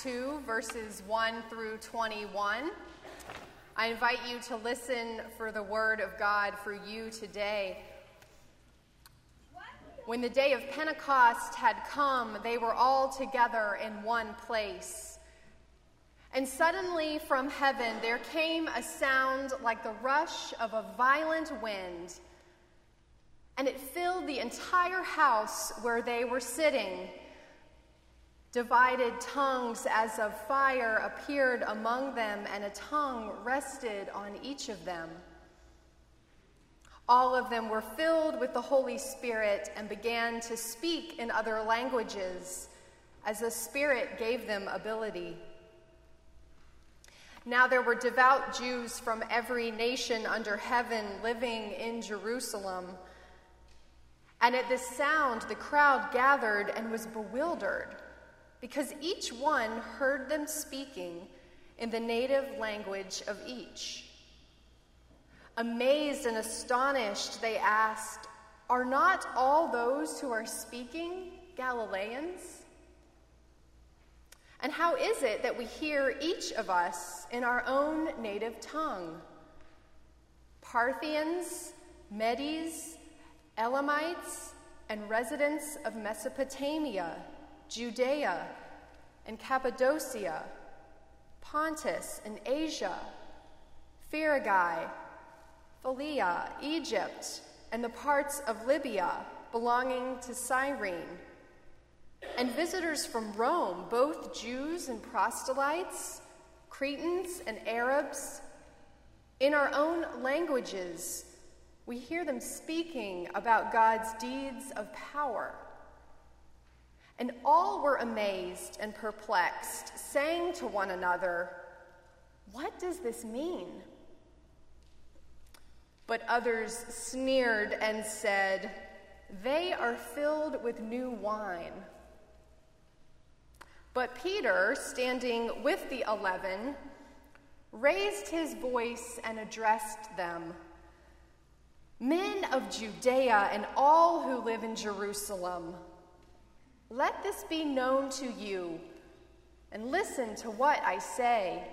2, verses 1 through 21. I invite you to listen for the word of God for you today. When the day of Pentecost had come, they were all together in one place. And suddenly from heaven there came a sound like the rush of a violent wind, and it filled the entire house where they were sitting. Divided tongues as of fire appeared among them, and a tongue rested on each of them. All of them were filled with the Holy Spirit and began to speak in other languages as the Spirit gave them ability. Now there were devout Jews from every nation under heaven living in Jerusalem. And at this sound the crowd gathered and was bewildered, because each one heard them speaking in the native language of each. Amazed and astonished, they asked, "Are not all those who are speaking Galileans? And how is it that we hear each of us in our own native tongue? Parthians, Medes, Elamites, and residents of Mesopotamia, Judea and Cappadocia, Pontus and Asia, Phrygia, Phrygia, Egypt, and the parts of Libya belonging to Cyrene, and visitors from Rome, both Jews and proselytes, Cretans and Arabs. In our own languages, we hear them speaking about God's deeds of power." And all were amazed and perplexed, saying to one another, "What does this mean?" But others sneered and said, "They are filled with new wine." But Peter, standing with the 11, raised his voice and addressed them, "Men of Judea and all who live in Jerusalem, let this be known to you, and listen to what I say.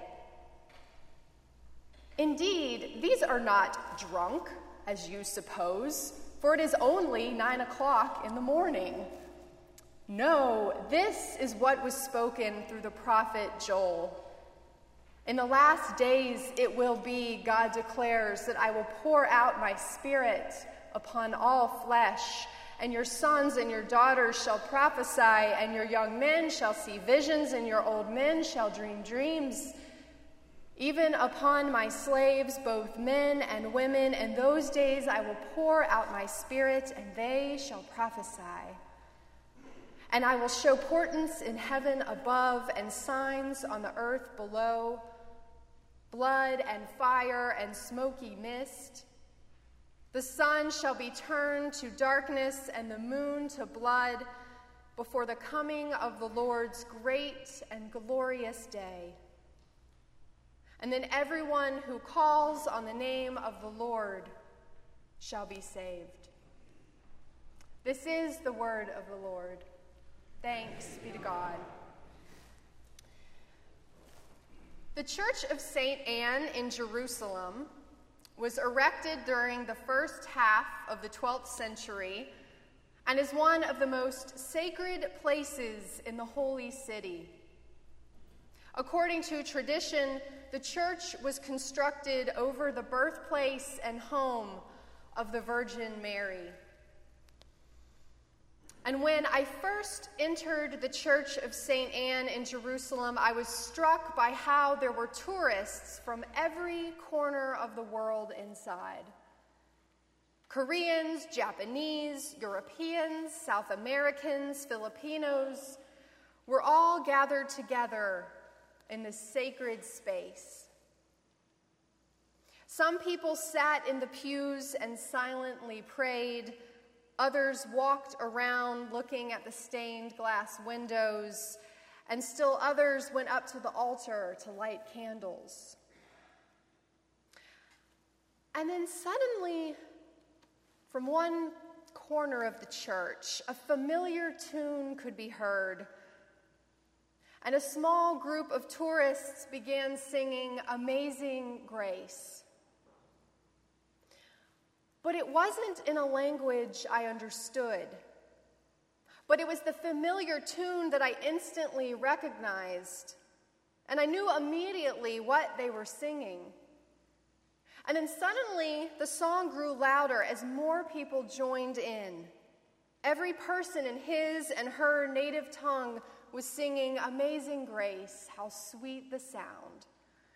Indeed, these are not drunk, as you suppose, for it is only 9 o'clock in the morning. No, this is what was spoken through the prophet Joel. In the last days it will be, God declares, that I will pour out my Spirit upon all flesh, and your sons and your daughters shall prophesy, and your young men shall see visions, and your old men shall dream dreams. Even upon my slaves, both men and women, in those days I will pour out my Spirit, and they shall prophesy. And I will show portents in heaven above and signs on the earth below, blood and fire and smoky mist. The sun shall be turned to darkness and the moon to blood before the coming of the Lord's great and glorious day. And then everyone who calls on the name of the Lord shall be saved." This is the word of the Lord. Thanks be to God. The Church of St. Anne in Jerusalem was erected during the first half of the 12th century and is one of the most sacred places in the Holy City. According to tradition, the church was constructed over the birthplace and home of the Virgin Mary. And when I first entered the Church of St. Anne in Jerusalem, I was struck by how there were tourists from every corner of the world inside. Koreans, Japanese, Europeans, South Americans, Filipinos were all gathered together in this sacred space. Some people sat in the pews and silently prayed. Others walked around looking at the stained glass windows, and still others went up to the altar to light candles. And then suddenly, from one corner of the church, a familiar tune could be heard. and a small group of tourists began singing Amazing Grace. But it wasn't in a language I understood, but it was the familiar tune that I instantly recognized, and I knew immediately what they were singing. And then suddenly, the song grew louder as more people joined in. Every person in his and her native tongue was singing Amazing Grace, how sweet the sound.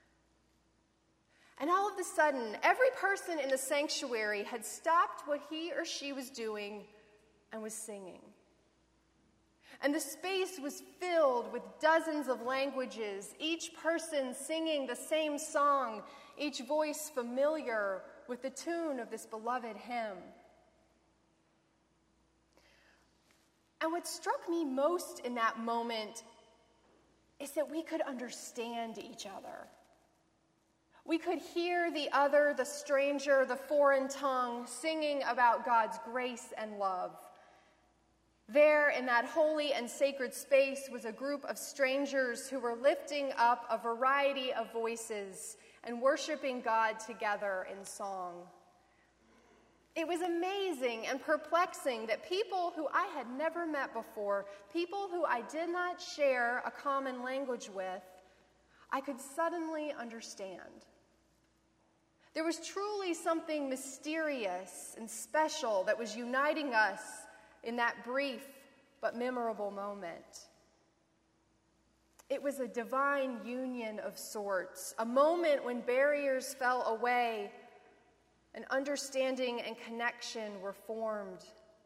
And all of a sudden, every person in the sanctuary had stopped what he or she was doing and was singing. And the space was filled with dozens of languages, each person singing the same song, each voice familiar with the tune of this beloved hymn. And what struck me most in that moment is that we could understand each other. We could hear the other, the stranger, the foreign tongue, singing about God's grace and love. There, in that holy and sacred space, was a group of strangers who were lifting up a variety of voices and worshiping God together in song. It was amazing and perplexing that people who I had never met before, people who I did not share a common language with, I could suddenly understand. There was truly something mysterious and special that was uniting us in that brief but memorable moment. It was a divine union of sorts, a moment when barriers fell away and understanding and connection were formed.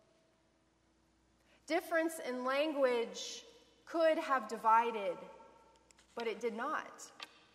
Difference in language could have divided, but it did not.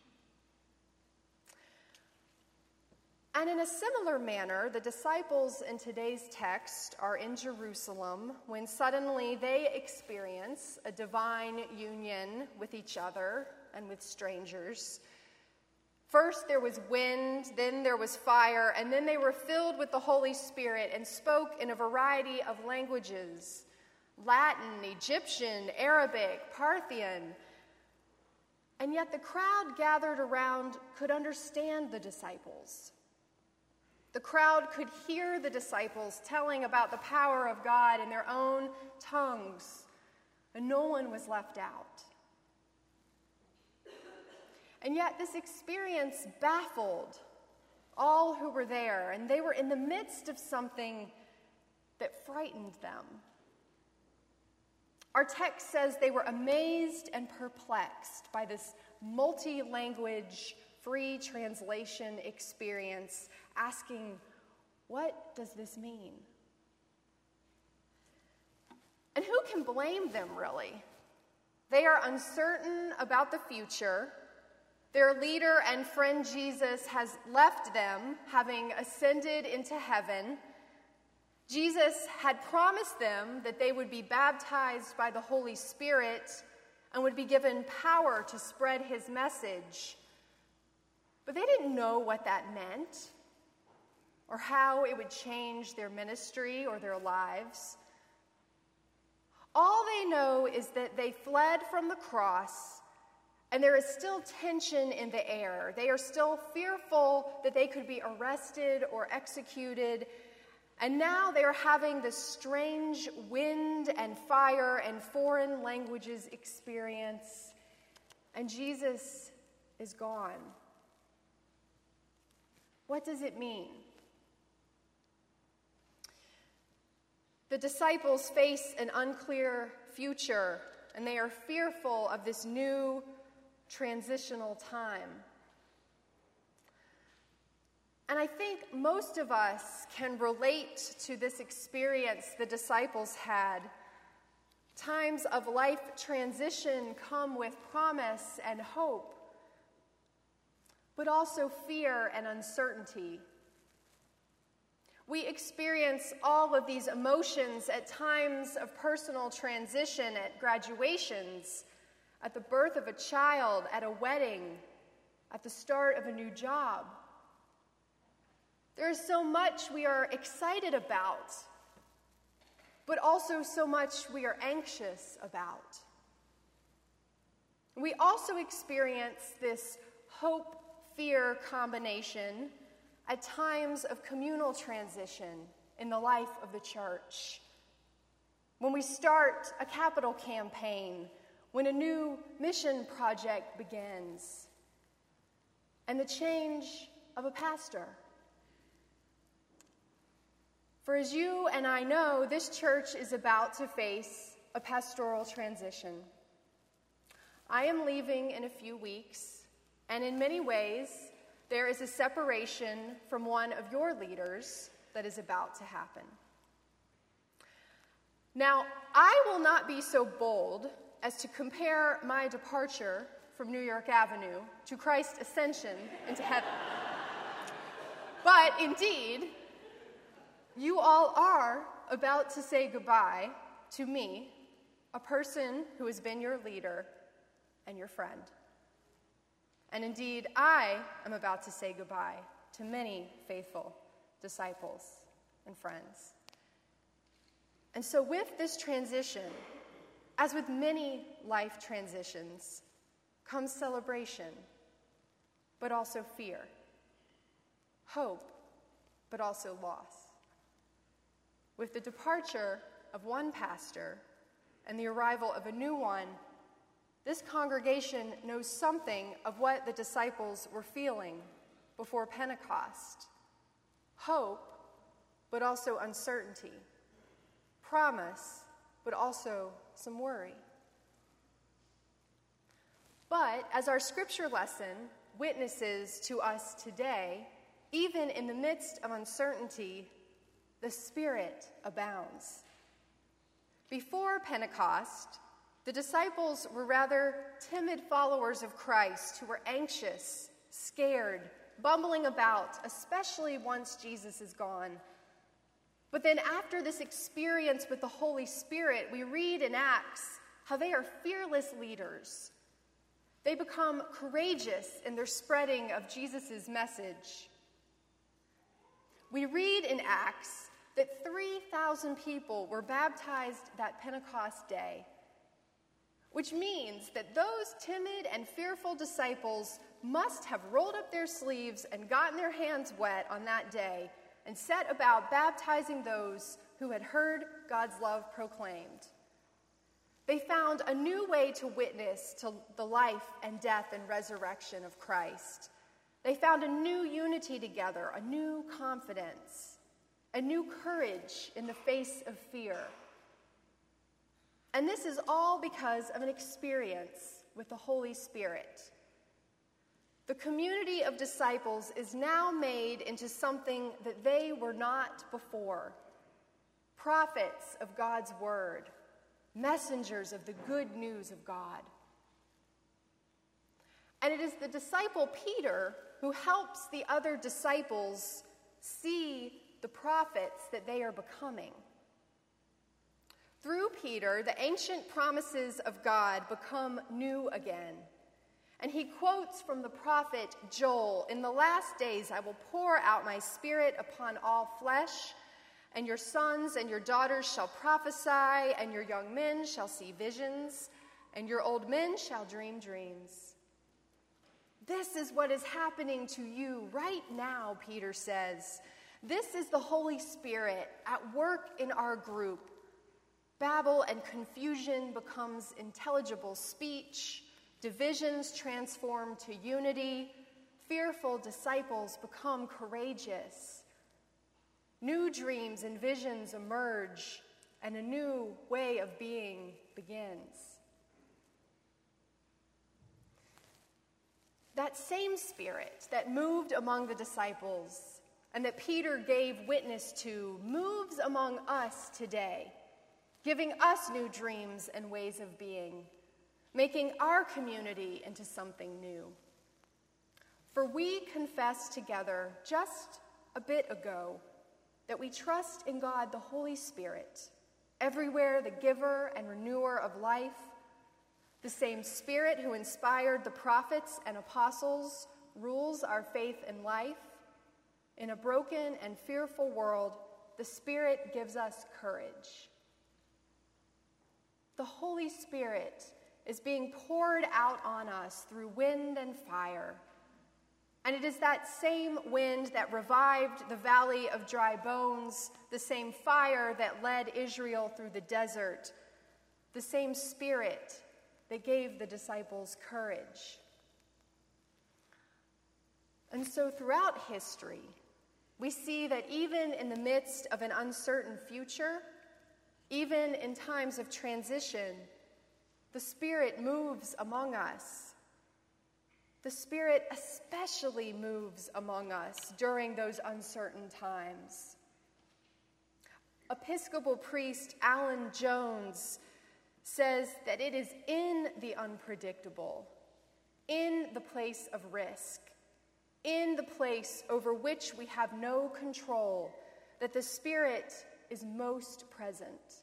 And in a similar manner, the disciples in today's text are in Jerusalem when suddenly they experience a divine union with each other and with strangers. First there was wind, then there was fire, and then they were filled with the Holy Spirit and spoke in a variety of languages: Latin, Egyptian, Arabic, Parthian. And yet the crowd gathered around could understand the disciples. The crowd could hear the disciples telling about the power of God in their own tongues, and no one was left out. And yet this experience baffled all who were there, and they were in the midst of something that frightened them. Our text says they were amazed and perplexed by this multi-language, free translation experience, asking, what does this mean? And who can blame them, really? They are uncertain about the future. Their leader and friend Jesus has left them, having ascended into heaven. Jesus had promised them that they would be baptized by the Holy Spirit and would be given power to spread his message. But they didn't know what that meant or how it would change their ministry or their lives. All they know is that they fled from the cross, and there is still tension in the air. They are still fearful that they could be arrested or executed, and now they are having this strange wind and fire and foreign languages experience, and Jesus is gone. What does it mean? The disciples face an unclear future, and they are fearful of this new transitional time. And I think most of us can relate to this experience the disciples had. Times of life transition come with promise and hope, but also fear and uncertainty. We experience all of these emotions at times of personal transition, at graduations, at the birth of a child, at a wedding, at the start of a new job. There is so much we are excited about, but also so much we are anxious about. We also experience this hope-fear combination at times of communal transition in the life of the church. When we start a capital campaign, when a new mission project begins, and the change of a pastor. For as you and I know, this church is about to face a pastoral transition. I am leaving in a few weeks, and in many ways, there is a separation from one of your leaders that is about to happen. Now, I will not be so bold as to compare my departure from New York Avenue to Christ's ascension into heaven. But indeed, you all are about to say goodbye to me, a person who has been your leader and your friend. And indeed, I am about to say goodbye to many faithful disciples and friends. And so with this transition, as with many life transitions, comes celebration, but also fear, hope, but also loss. With the departure of one pastor and the arrival of a new one, this congregation knows something of what the disciples were feeling before Pentecost. Hope, but also uncertainty. Promise, but also some worry. But as our scripture lesson witnesses to us today, even in the midst of uncertainty, the Spirit abounds. Before Pentecost, the disciples were rather timid followers of Christ who were anxious, scared, bumbling about, especially once Jesus is gone. But then after this experience with the Holy Spirit, we read in Acts how they are fearless leaders. They become courageous in their spreading of Jesus' message. We read in Acts that 3,000 people were baptized that Pentecost day, which means that those timid and fearful disciples must have rolled up their sleeves and gotten their hands wet on that day and set about baptizing those who had heard God's love proclaimed. They found a new way to witness to the life and death and resurrection of Christ. They found a new unity together, a new confidence, a new courage in the face of fear. And this is all because of an experience with the Holy Spirit. The community of disciples is now made into something that they were not before. Prophets of God's word, messengers of the good news of God. And it is the disciple Peter who helps the other disciples see the prophets that they are becoming. Through Peter, the ancient promises of God become new again. And he quotes from the prophet Joel, "In the last days I will pour out my spirit upon all flesh, and your sons and your daughters shall prophesy, and your young men shall see visions, and your old men shall dream dreams." This is what is happening to you right now, Peter says. This is the Holy Spirit at work in our group. Babble and confusion becomes intelligible speech. Divisions transform to unity. Fearful disciples become courageous. New dreams and visions emerge, and a new way of being begins. That same Spirit that moved among the disciples and that Peter gave witness to moves among us today, giving us new dreams and ways of being, making our community into something new. For we confessed together just a bit ago that we trust in God the Holy Spirit, everywhere the giver and renewer of life, the same Spirit who inspired the prophets and apostles rules our faith and life. In a broken and fearful world, the Spirit gives us courage. The Holy Spirit is being poured out on us through wind and fire. And it is that same wind that revived the valley of dry bones, the same fire that led Israel through the desert, the same Spirit that gave the disciples courage. And so throughout history, we see that even in the midst of an uncertain future, even in times of transition, the Spirit moves among us. The Spirit especially moves among us during those uncertain times. Episcopal priest Alan Jones says that it is in the unpredictable, in the place of risk, in the place over which we have no control, that the Spirit is most present.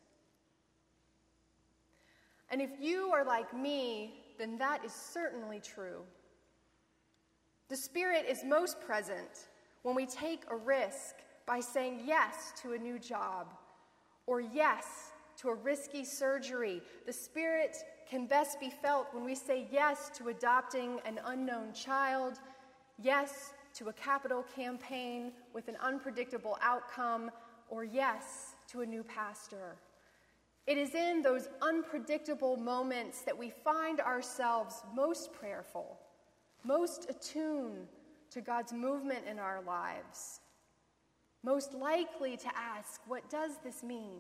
And if you are like me, then that is certainly true. The Spirit is most present when we take a risk by saying yes to a new job or yes to a risky surgery. The Spirit can best be felt when we say yes to adopting an unknown child, yes to a capital campaign with an unpredictable outcome, or yes to a new pastor. It is in those unpredictable moments that we find ourselves most prayerful, most attuned to God's movement in our lives, most likely to ask, what does this mean?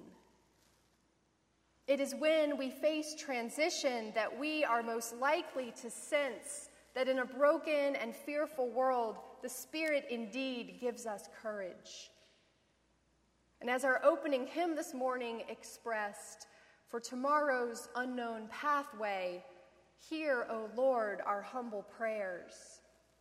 It is when we face transition that we are most likely to sense that in a broken and fearful world, the Spirit indeed gives us courage. And as our opening hymn this morning expressed, for tomorrow's unknown pathway, hear, O Lord, our humble prayers.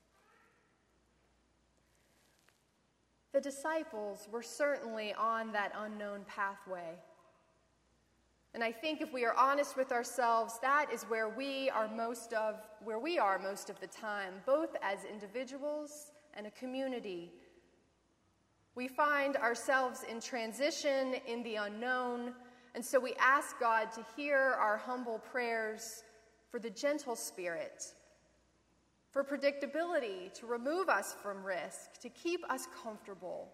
The disciples were certainly on that unknown pathway. And I think if we are honest with ourselves, that is where we are most of the time, both as individuals and a community. We find ourselves in transition, in the unknown, and so we ask God to hear our humble prayers for the gentle Spirit, for predictability, to remove us from risk, to keep us comfortable.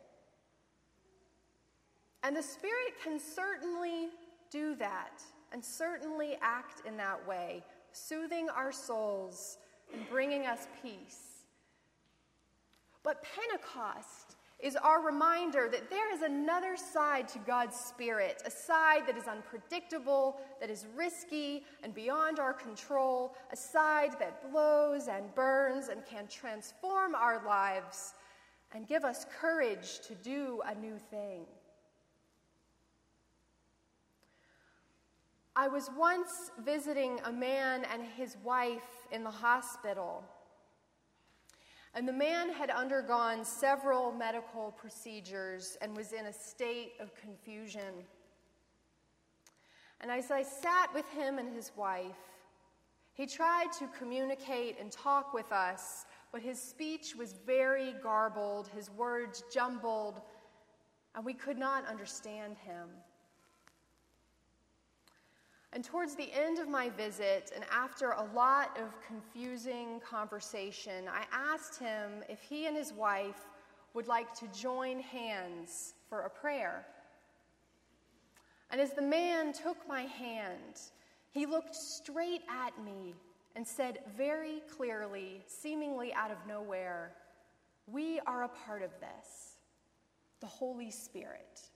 And the Spirit can certainly do that and certainly act in that way, soothing our souls and bringing us peace. But Pentecost is our reminder that there is another side to God's Spirit, a side that is unpredictable, that is risky and beyond our control, a side that blows and burns and can transform our lives and give us courage to do a new thing. I was once visiting a man and his wife in the hospital, and the man had undergone several medical procedures and was in a state of confusion. And as I sat with him and his wife, he tried to communicate and talk with us, but his speech was very garbled, his words jumbled, and we could not understand him. And towards the end of my visit, and after a lot of confusing conversation, I asked him if he and his wife would like to join hands for a prayer. And as the man took my hand, he looked straight at me and said very clearly, seemingly out of nowhere, "We are a part of this, the Holy Spirit."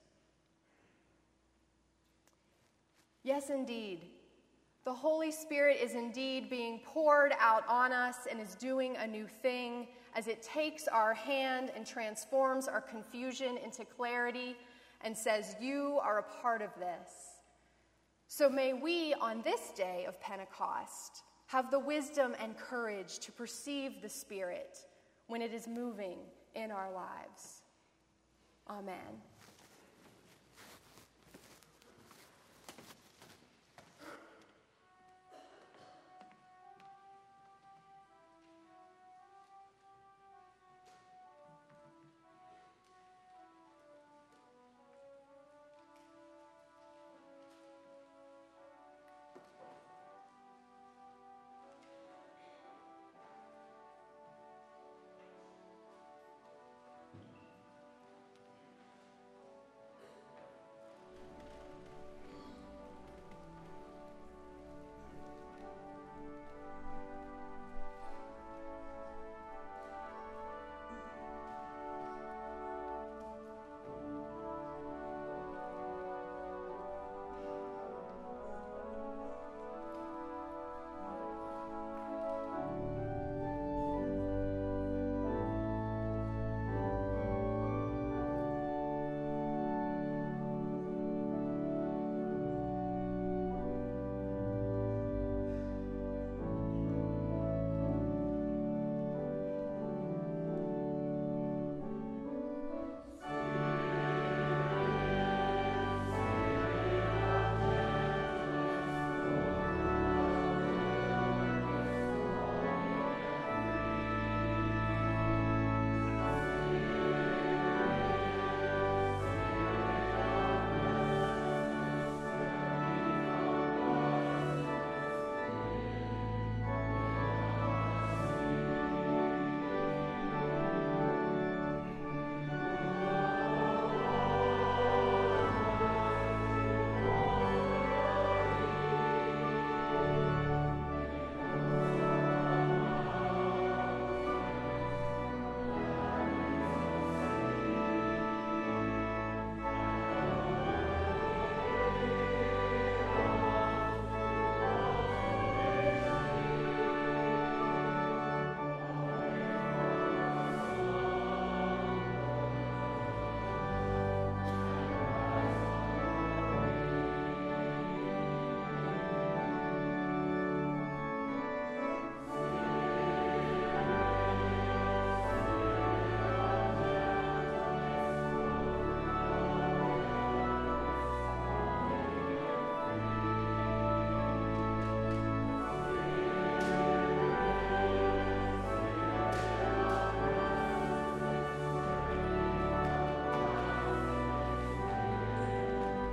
Yes, indeed. The Holy Spirit is indeed being poured out on us and is doing a new thing as it takes our hand and transforms our confusion into clarity and says, "You are a part of this." So may we, on this day of Pentecost, have the wisdom and courage to perceive the Spirit when it is moving in our lives. Amen.